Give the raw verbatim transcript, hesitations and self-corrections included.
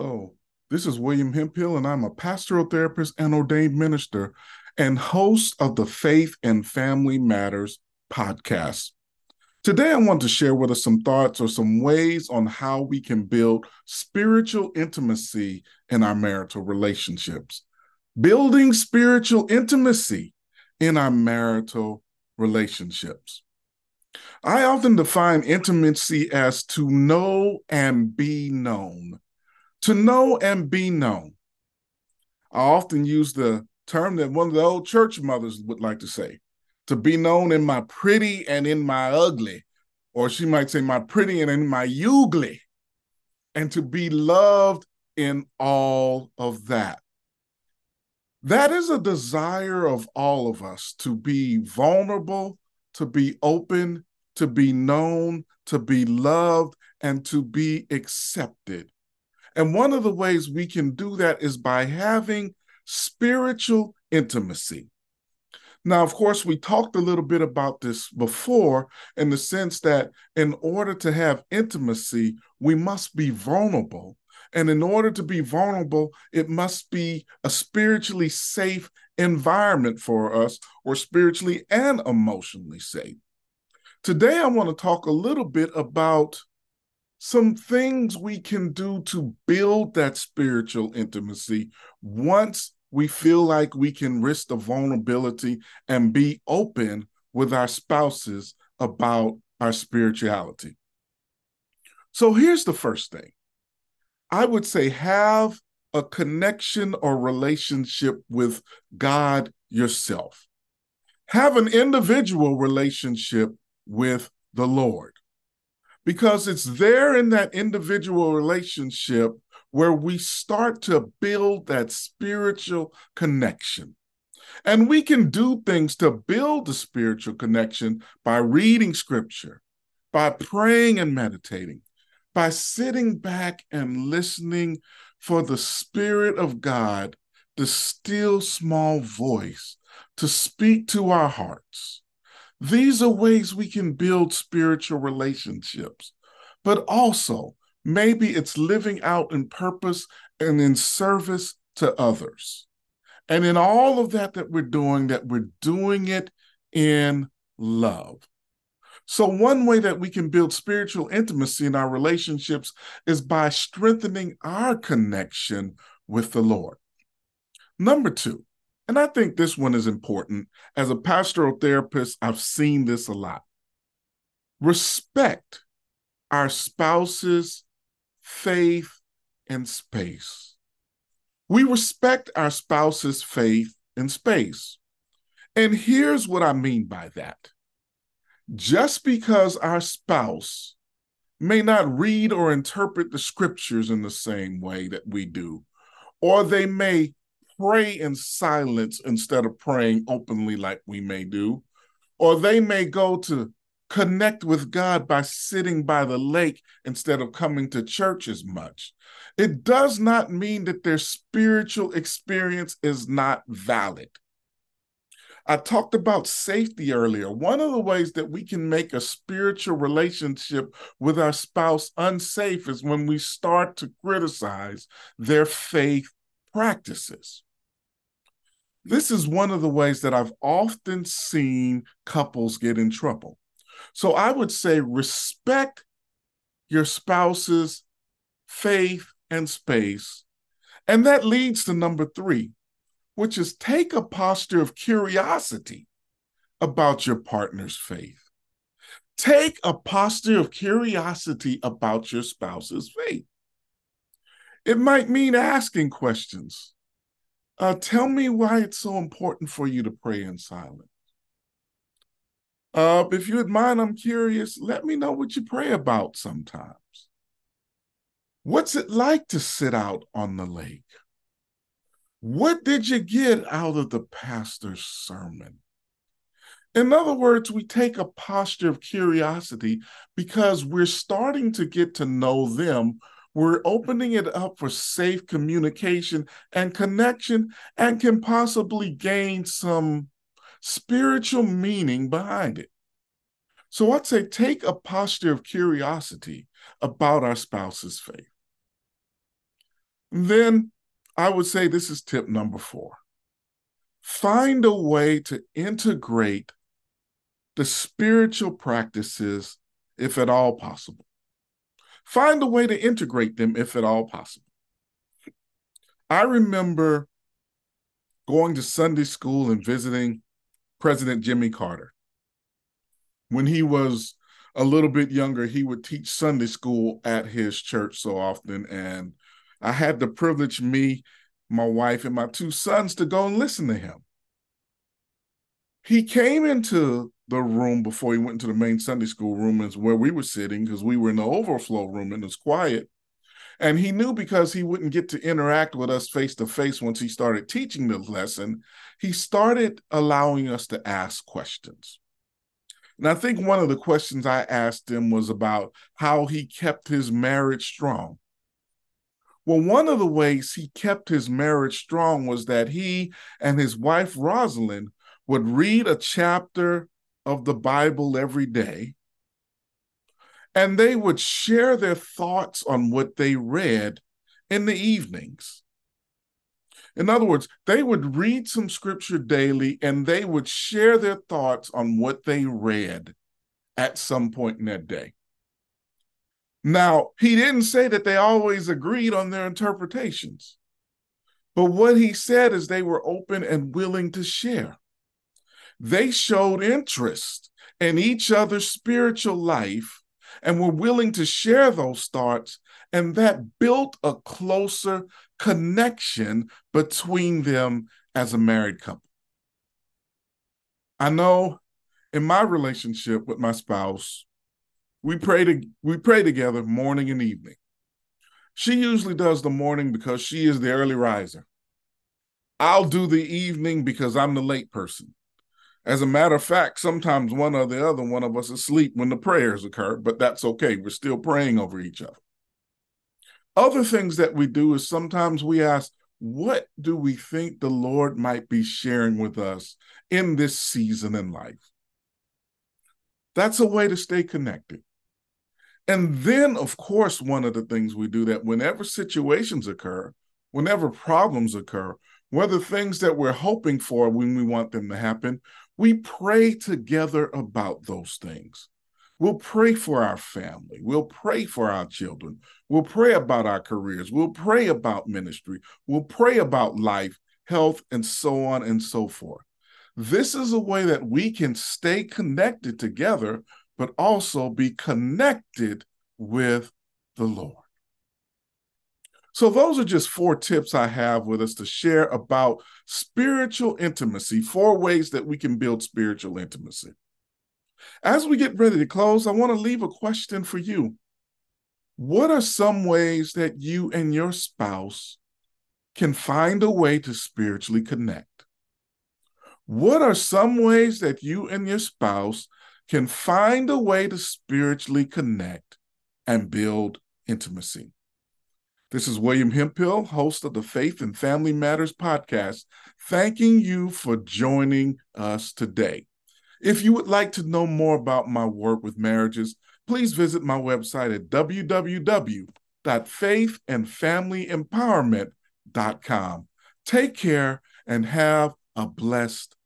Hello, this is William Hemphill, and I'm a pastoral therapist and ordained minister and host of the Faith and Family Matters podcast. Today, I want to share with us some thoughts or some ways on how we can build spiritual intimacy in our marital relationships. Building spiritual intimacy in our marital relationships. I often define intimacy as to know and be known. To know and be known. I often use the term that one of the old church mothers would like to say, to be known in my pretty and in my ugly, or she might say my pretty and in my ugly, and to be loved in all of that. That is a desire of all of us, to be vulnerable, to be open, to be known, to be loved, and to be accepted. And one of the ways we can do that is by having spiritual intimacy. Now, of course, we talked a little bit about this before in the sense that in order to have intimacy, we must be vulnerable. And in order to be vulnerable, it must be a spiritually safe environment for us, or spiritually and emotionally safe. Today, I want to talk a little bit about some things we can do to build that spiritual intimacy once we feel like we can risk the vulnerability and be open with our spouses about our spirituality. So here's the first thing. I would say have a connection or relationship with God yourself. Have an individual relationship with the Lord. Because it's there in that individual relationship where we start to build that spiritual connection. And we can do things to build the spiritual connection by reading scripture, by praying and meditating, by sitting back and listening for the Spirit of God, the still small voice, to speak to our hearts. These are ways we can build spiritual relationships, but also maybe it's living out in purpose and in service to others. And in all of that that we're doing, that we're doing it in love. So one way that we can build spiritual intimacy in our relationships is by strengthening our connection with the Lord. Number two, and I think this one is important. As a pastoral therapist, I've seen this a lot. Respect our spouse's faith and space. We respect our spouse's faith and space. And here's what I mean by that. Just because our spouse may not read or interpret the scriptures in the same way that we do, or they may pray in silence instead of praying openly like we may do, or they may go to connect with God by sitting by the lake instead of coming to church as much. It does not mean that their spiritual experience is not valid. I talked about safety earlier. One of the ways that we can make a spiritual relationship with our spouse unsafe is when we start to criticize their faith practices. This is one of the ways that I've often seen couples get in trouble. So I would say respect your spouse's faith and space. And that leads to number three, which is take a posture of curiosity about your partner's faith. Take a posture of curiosity about your spouse's faith. It might mean asking questions. Uh, tell me why it's so important for you to pray in silence. Uh, if you would mind, I'm curious, let me know what you pray about sometimes. What's it like to sit out on the lake? What did you get out of the pastor's sermon? In other words, we take a posture of curiosity because we're starting to get to know them. We're opening it up for safe communication and connection, and can possibly gain some spiritual meaning behind it. So I'd say take a posture of curiosity about our spouse's faith. Then I would say this is tip number four. Find a way to integrate the spiritual practices if at all possible. Find a way to integrate them if at all possible. I remember going to Sunday school and visiting President Jimmy Carter. When he was a little bit younger, he would teach Sunday school at his church so often. And I had the privilege, me, my wife, and my two sons, to go and listen to him. He came into the room before he went into the main Sunday school room, is where we were sitting, because we were in the overflow room and it was quiet. And he knew, because he wouldn't get to interact with us face to face once he started teaching the lesson, he started allowing us to ask questions. And I think one of the questions I asked him was about how he kept his marriage strong. Well, one of the ways he kept his marriage strong was that he and his wife, Rosalind, would read a chapter of the Bible every day, and they would share their thoughts on what they read in the evenings. In other words, they would read some scripture daily, and they would share their thoughts on what they read at some point in that day. Now, he didn't say that they always agreed on their interpretations, but what he said is they were open and willing to share. They showed interest in each other's spiritual life and were willing to share those thoughts, and that built a closer connection between them as a married couple. I know in my relationship with my spouse, we pray to, we pray together morning and evening. She usually does the morning because she is the early riser. I'll do the evening because I'm the late person. As a matter of fact, sometimes one or the other one of us is asleep when the prayers occur, but that's okay. We're still praying over each other. Other things that we do is sometimes we ask, what do we think the Lord might be sharing with us in this season in life? That's a way to stay connected. And then, of course, one of the things we do, that whenever situations occur, whenever problems occur, whether things that we're hoping for when we want them to happen, we pray together about those things. We'll pray for our family. We'll pray for our children. We'll pray about our careers. We'll pray about ministry. We'll pray about life, health, and so on and so forth. This is a way that we can stay connected together, but also be connected with the Lord. So those are just four tips I have with us to share about spiritual intimacy, four ways that we can build spiritual intimacy. As we get ready to close, I want to leave a question for you. What are some ways that you and your spouse can find a way to spiritually connect? What are some ways that you and your spouse can find a way to spiritually connect and build intimacy? This is William Hemphill, host of the Faith and Family Matters podcast, thanking you for joining us today. If you would like to know more about my work with marriages, please visit my website at w w w dot faith and family empowerment dot com. Take care and have a blessed